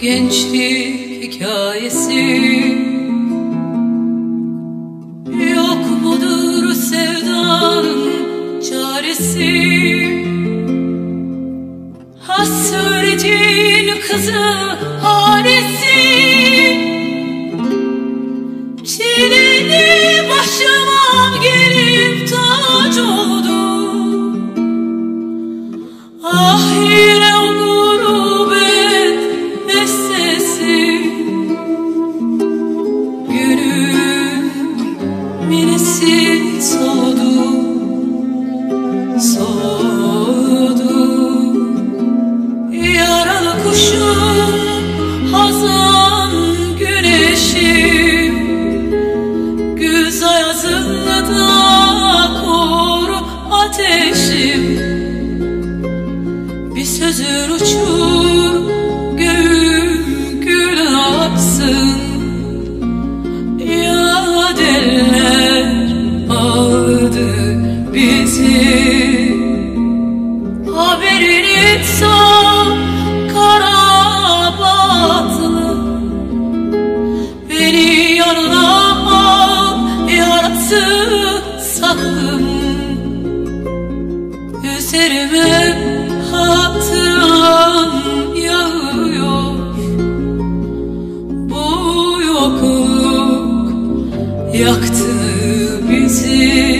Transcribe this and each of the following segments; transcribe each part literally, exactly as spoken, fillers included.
gençlik hikayesi. Yok mudur sevdanın çaresi? Hasretin kızı hanesi, çileli başıma gelip tac oldu. Ah yine o gurbet bestesi, gönül minesi soğudu, soğudu. Yaralı kuşum, hazan güneşim, güz ayazında koru ateşim. Bir sözün uçur, göğüm gül aksın. Ya derler aldı bizi, haberin etsen kara batlı. Beni yanına al, yarası sakın. Üzerime hatıran yağıyor. Bu yokluk yaktı bizi.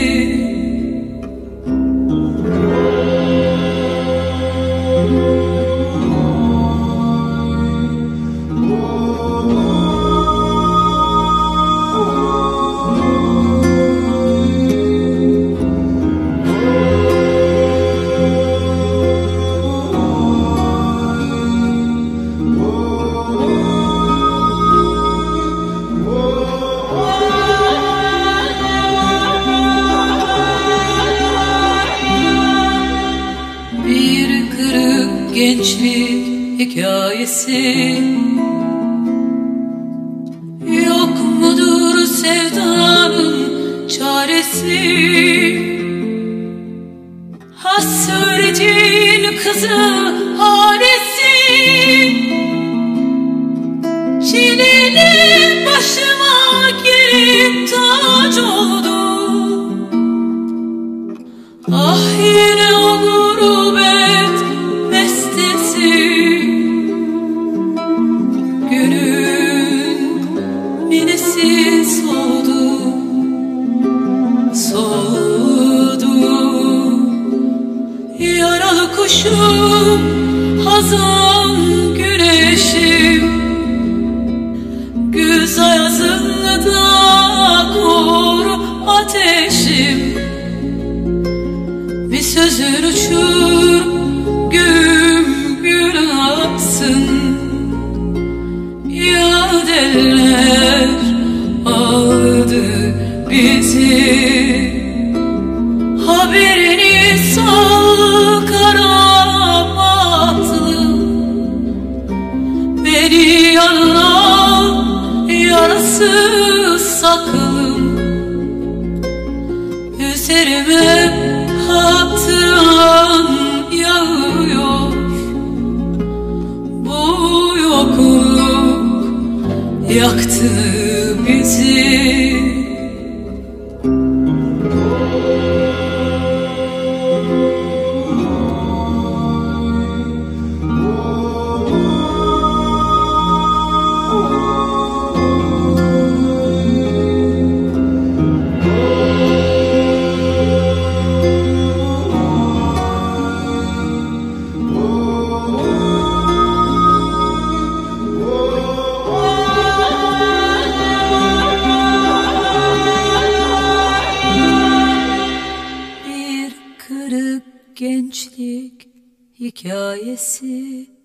Gençlik hikayesi. Yok mudur sevdanın çaresi? Hasretin kızı hanesi, çileli başıma gelip tac oldu. Ah yine o gurbet bestesi, gönül minesi soğudu, soğudu. Yaralı kuşum, hazan güneşim, güz ayazında koru ateşim. Bir sözün uçur, göğüm gül aksın. Ya derler aldı bizi, haberini sal kara batlı. Beni yanına al, yarası saklım. Üzerime hatıran yağıyor. Bu yokluk yaktı bizi. Gençlik hikayesi.